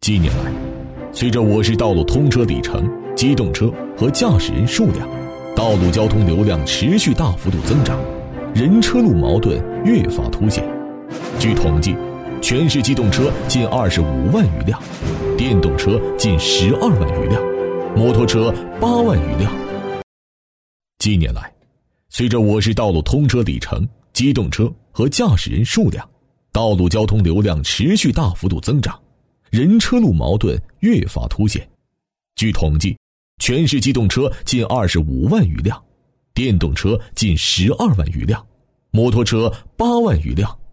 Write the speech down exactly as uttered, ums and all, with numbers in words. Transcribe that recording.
近年来，随着我市道路通车里程、机动车和驾驶人数量、道路交通流量持续大幅度增长，人车路矛盾越发凸显。据统计，全市机动车近二十五万余辆，电动车近十二万余辆，摩托车八万余辆。近年来，随着我市道路通车里程、机动车和驾驶人数量、道路交通流量持续大幅度增长，人车路矛盾越发凸显。据统计，全市机动车近二十五万余辆，电动车近十二万余辆，摩托车八万余辆。